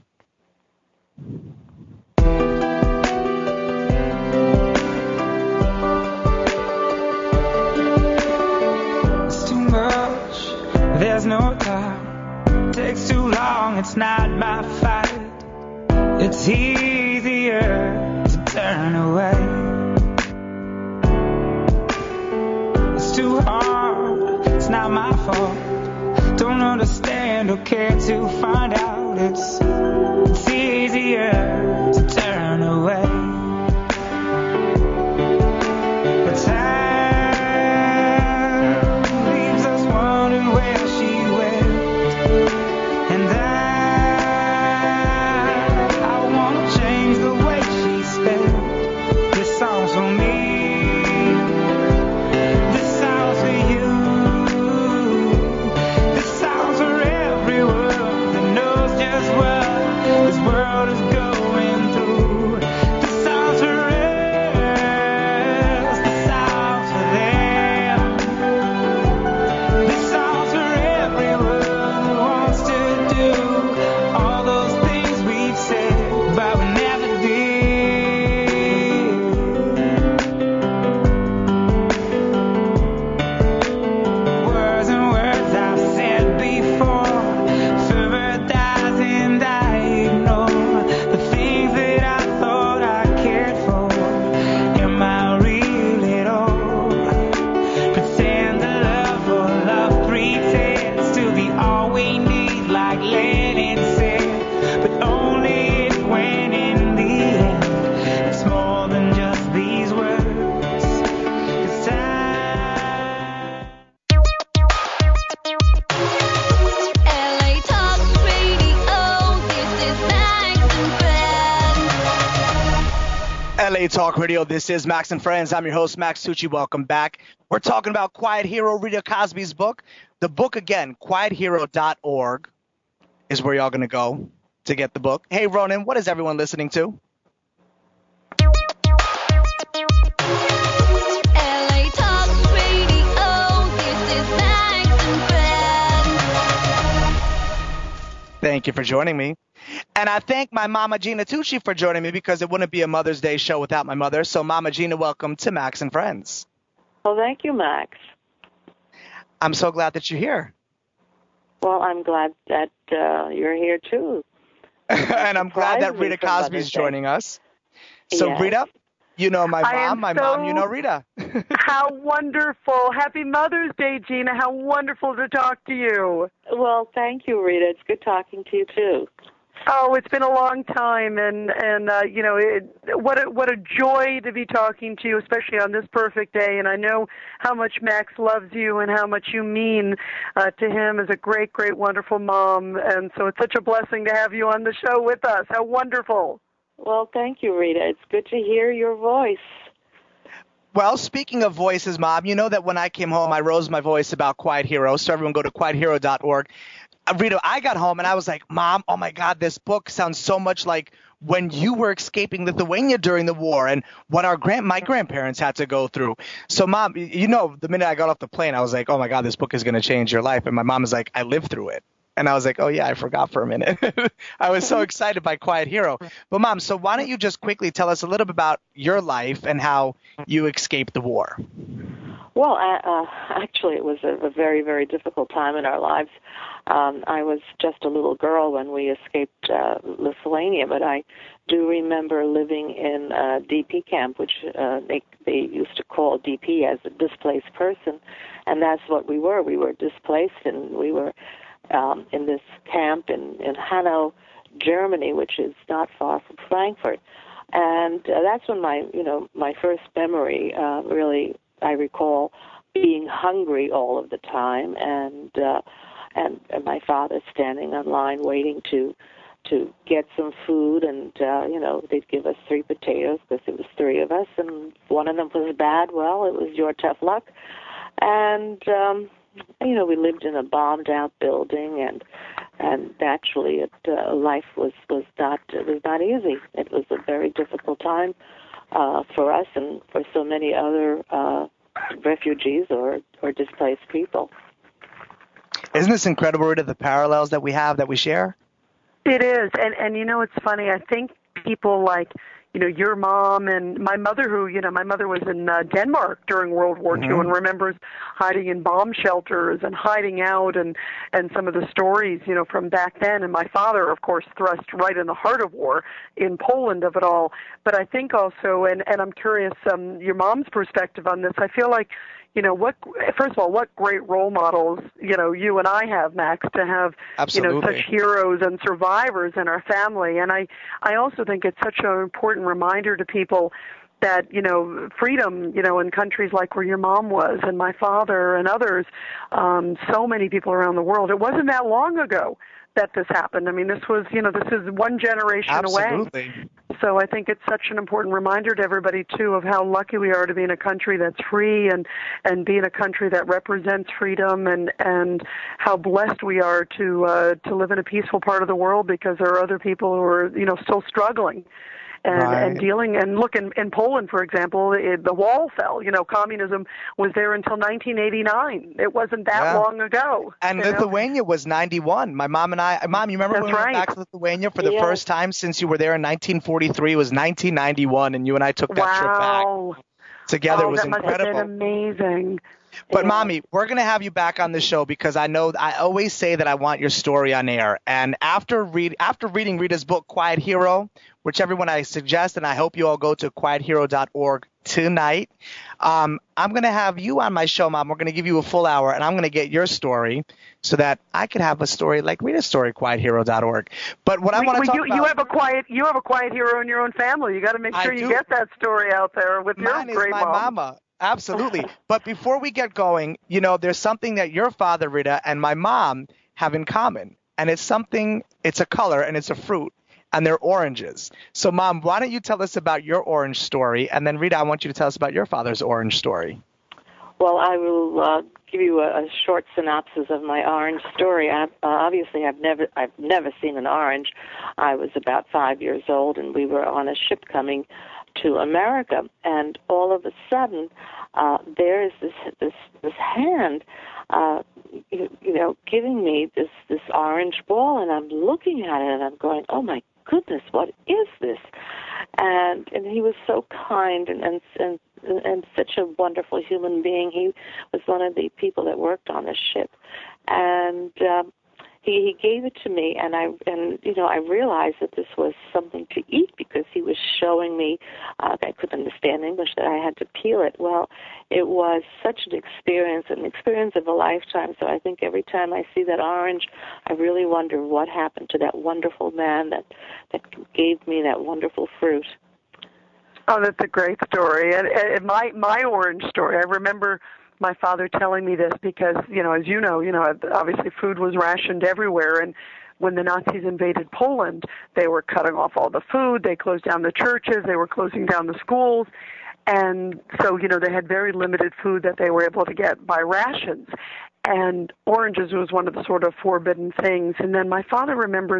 It's too much. There's no time. Takes too long. It's not my fight. It's easier to turn away. It's too hard. It's not my fault. Don't understand or care to find out. It's easier to turn away. But time leaves us wondering where she went. And I want to change the way she spent. This song's for me. This song's for you. This world is going through. This LA Talk Radio. This is Max and Friends. I'm your host, Max Tucci. Welcome back. We're talking about Quiet Hero, Rita Cosby's book. The book, again, quiethero.org is where y'all going to go to get the book. Hey, Ronan, what is everyone listening to? LA Talk Radio. This is Max and Friends. Thank you for joining me. And I thank my Mama Gina Tucci for joining me because it wouldn't be a Mother's Day show without my mother. So, Mama Gina, welcome to Max and Friends. Well, thank you, Max. I'm so glad that you're here. Well, I'm glad that you're here, too. And I'm glad that Surprised me Rita for Cosby Mother's is Day. joining us. So, Yes. Rita, you know my I mom. am Mom, you know Rita. How wonderful. Happy Mother's Day, Gina. How wonderful to talk to you. Well, thank you, Rita. It's good talking to you, too. Oh, it's been a long time, and you know, what a joy to be talking to you, especially on this perfect day. And I know how much Max loves you and how much you mean to him as a great, great, wonderful mom. And so it's such a blessing to have you on the show with us. How wonderful. Well, thank you, Rita. It's good to hear your voice. Well, speaking of voices, Mom, you know that when I came home, I rose my voice about Quiet Hero. So everyone go to quiethero.org. Rita, I got home and I was like, Mom, oh my God, this book sounds so much like when you were escaping Lithuania during the war and what my grandparents had to go through. So, Mom, you know, the minute I got off the plane, I was like, oh my God, this book is going to change your life. And my mom was like, I lived through it. And I was like, oh, yeah, I forgot for a minute. I was so excited by Quiet Hero. But, Mom, so why don't you just quickly tell us a little bit about your life and how you escaped the war? Well, actually, it was a very, very difficult time in our lives. I was just a little girl when we escaped Lithuania, but I do remember living in a DP camp, which they used to call DP as a displaced person, and that's what we were. We were displaced, and we were in this camp in Hanau, Germany, which is not far from Frankfurt. And that's when my first memory really, I recall being hungry all of the time, and my father standing in line waiting to get some food, and they'd give us 3 potatoes because it was 3 of us, and one of them was bad. Well, it was your tough luck, and we lived in a bombed out building, and naturally life was not easy. It was a very difficult time for us and for so many other refugees or displaced people. Isn't this incredible, Rita, the parallels that we have, that we share? It is. And you know, it's funny. I think people like, your mom and my mother, my mother was in Denmark during World War II and remembers hiding in bomb shelters and hiding out and some of the stories, from back then. And my father, of course, thrust right in the heart of war in Poland of it all. But I think also, and I'm curious, your mom's perspective on this, I feel like, first of all, what great role models, you and I have, Max, to have, Absolutely. Such heroes and survivors in our family. And I also think it's such an important reminder to people that, freedom, in countries like where your mom was and my father and others, so many people around the world, it wasn't that long ago that this happened. I mean, this was, this is one generation away. Absolutely. So I think it's such an important reminder to everybody, too, of how lucky we are to be in a country that's free and be in a country that represents freedom, and how blessed we are to live in a peaceful part of the world, because there are other people who are, still struggling. And dealing, and look, in Poland, for example, the wall fell. Communism was there until 1989. It wasn't that long ago. And Lithuania was 91. My mom and I, Mom, you remember That's when we went back to Lithuania for the first time since you were there in 1943? It was 1991, and you and I took that trip back together. It was incredible. That must have been amazing. But, Mommy, we're going to have you back on the show because I know I always say that I want your story on air. And after reading Rita's book, Quiet Hero, which everyone I suggest, and I hope you all go to quiethero.org tonight, I'm going to have you on my show, Mom. We're going to give you a full hour, and I'm going to get your story so that I could have a story like Rita's story, quiethero.org. But what I want to talk about... You have a quiet hero in your own family. You got to make sure you get that story out there with your great mom. Mine is my mama. Absolutely. But before we get going, there's something that your father, Rita, and my mom have in common. And it's a color, and it's a fruit. and they're oranges. So, Mom, why don't you tell us about your orange story, and then, Rita, I want you to tell us about your father's orange story. Well, I will give you a short synopsis of my orange story. Obviously, I've never seen an orange. I was about 5 years old, and we were on a ship coming to America, and all of a sudden, there is this hand, giving me this orange ball, and I'm looking at it, and I'm going, oh my goodness, what is this? And he was so kind and such a wonderful human being. He was one of the people that worked on the ship, and he gave it to me, and I realized that this was something to eat because he was showing me. I couldn't understand English, that I had to peel it. Well, it was such an experience of a lifetime. So I think every time I see that orange, I really wonder what happened to that wonderful man that gave me that wonderful fruit. Oh, that's a great story. And my orange story, I remember my father telling me this because, as you know, obviously food was rationed everywhere. And when the Nazis invaded Poland, they were cutting off all the food. They closed down the churches. They were closing down the schools. And so, they had very limited food that they were able to get by rations. And oranges was one of the sort of forbidden things. And then my father remembers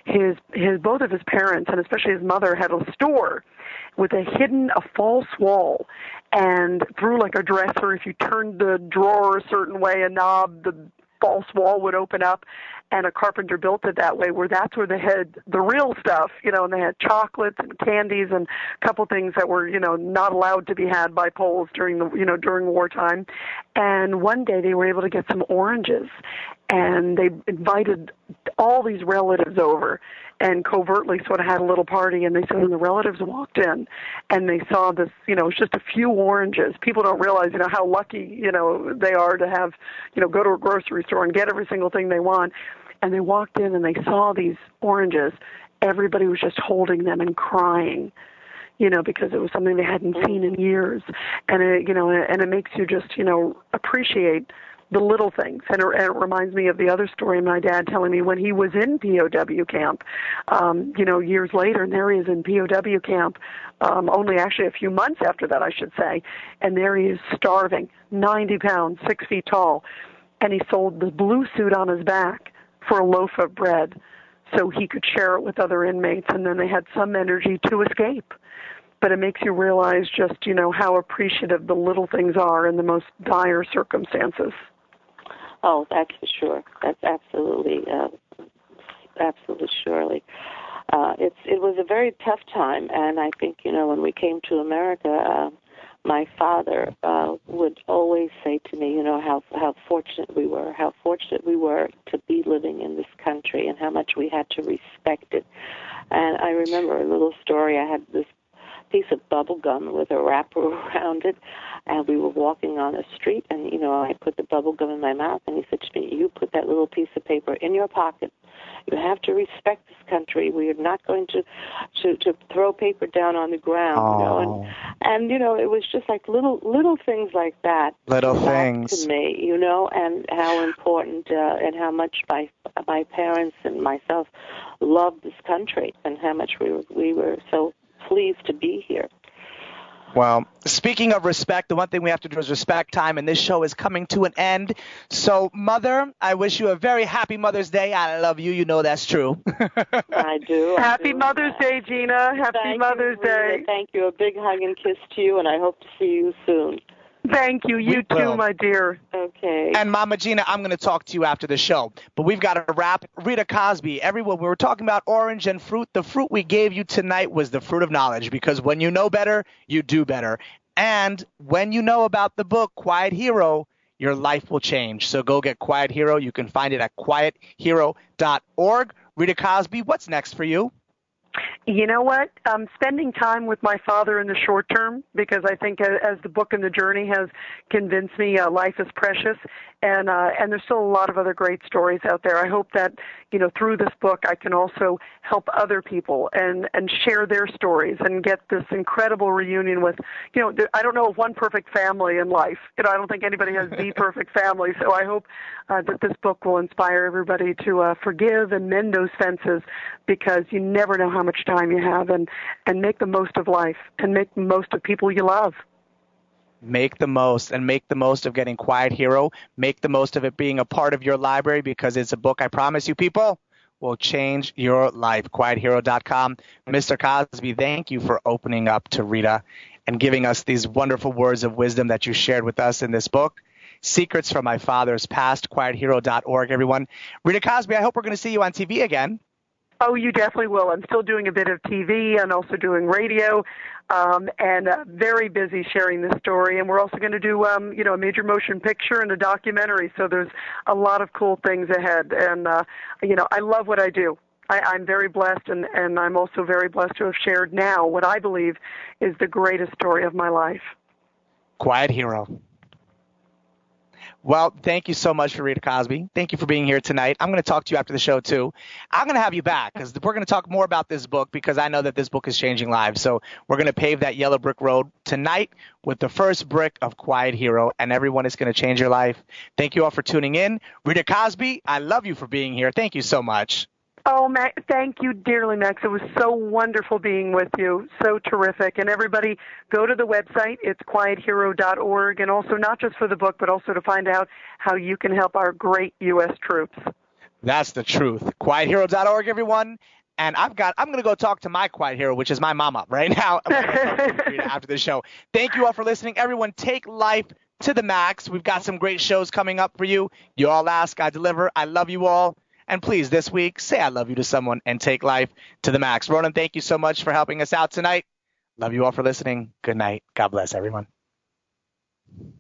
both of his parents, and especially his mother, had a store with a false wall. And through like a dresser, if you turned the drawer a certain way, a knob, the false wall would open up. And a carpenter built it that way, where that's where they had the real stuff, and they had chocolates and candies and a couple things that were, not allowed to be had by Poles during wartime. And one day they were able to get some oranges, and they invited all these relatives over and covertly sort of had a little party. And they said when the relatives walked in and they saw this, it was just a few oranges. People don't realize, how lucky, they are to have, go to a grocery store and get every single thing they want. And they walked in and they saw these oranges. Everybody was just holding them and crying, because it was something they hadn't seen in years. And it makes you just, appreciate the little things. And it reminds me of the other story my dad telling me when he was in POW camp, years later, and there he is in POW camp, only actually a few months after that, I should say, and there he is starving, 90 pounds, 6 feet tall, and he sold the blue suit on his back for a loaf of bread so he could share it with other inmates, and then they had some energy to escape. But it makes you realize just, how appreciative the little things are in the most dire circumstances. Oh, that's for sure. That's absolutely surely. It was a very tough time, and I think, when we came to America, my father would always say to me, how fortunate we were to be living in this country and how much we had to respect it. And I remember a little story. I had this piece of bubble gum with a wrapper around it, and we were walking on the street, and, I put the bubble gum in my mouth, and he said to me, you put that little piece of paper in your pocket. You have to respect this country. We are not going to throw paper down on the ground, and it was just like little things like that. Little things to me, and how important and how much my parents and myself loved this country, and how much we were so pleased to be here. Well, speaking of respect, the one thing we have to do is respect time, and this show is coming to an end. So, Mother, I wish you a very happy Mother's Day. I love you. You know that's true. I do. Happy Mother's Day, Gina. Happy Mother's Day. Thank you. A big hug and kiss to you, and I hope to see you soon. Thank you. You too, my dear. Okay. And Mama Gina, I'm going to talk to you after the show. But we've got to wrap. Rita Cosby, everyone, we were talking about orange and fruit. The fruit we gave you tonight was the fruit of knowledge, because when you know better, you do better. And when you know about the book, Quiet Hero, your life will change. So go get Quiet Hero. You can find it at quiethero.org. Rita Cosby, what's next for you? You know what? Spending time with my father in the short term, because I think as the book and the journey has convinced me, life is precious, and there's still a lot of other great stories out there. I hope that, through this book I can also help other people and share their stories and get this incredible reunion with, I don't know of one perfect family in life. I don't think anybody has the perfect family, so I hope that this book will inspire everybody to forgive and mend those fences, because you never know how much time you have, and make the most of life and make the most of people you love. Make the most, and make the most of getting Quiet Hero. Make the most of it being a part of your library, because it's a book, I promise you, people, will change your life. QuietHero.com. Mr. Cosby, thank you for opening up to Rita and giving us these wonderful words of wisdom that you shared with us in this book. Secrets from My Father's Past, QuietHero.org, everyone. Rita Cosby, I hope we're going to see you on TV again. Oh, you definitely will. I'm still doing a bit of TV and also doing radio, and very busy sharing this story. And we're also going to do, a major motion picture and a documentary. So there's a lot of cool things ahead. And, I love what I do. I'm very blessed, and I'm also very blessed to have shared now what I believe is the greatest story of my life. Quiet Hero. Well, thank you so much for Rita Cosby. Thank you for being here tonight. I'm going to talk to you after the show, too. I'm going to have you back because we're going to talk more about this book, because I know that this book is changing lives. So we're going to pave that yellow brick road tonight with the first brick of Quiet Hero, and everyone is going to change your life. Thank you all for tuning in. Rita Cosby, I love you for being here. Thank you so much. Oh, Max, thank you dearly, Max. It was so wonderful being with you. So terrific. And everybody, go to the website. It's QuietHero.org. And also not just for the book, but also to find out how you can help our great U.S. troops. That's the truth. QuietHero.org, everyone. And I'm going to go talk to my Quiet Hero, which is my mama right now, after the show. Thank you all for listening. Everyone, take life to the max. We've got some great shows coming up for you. You all ask, I deliver. I love you all. And please, this week, say I love you to someone and take life to the max. Ronan, thank you so much for helping us out tonight. Love you all for listening. Good night. God bless everyone.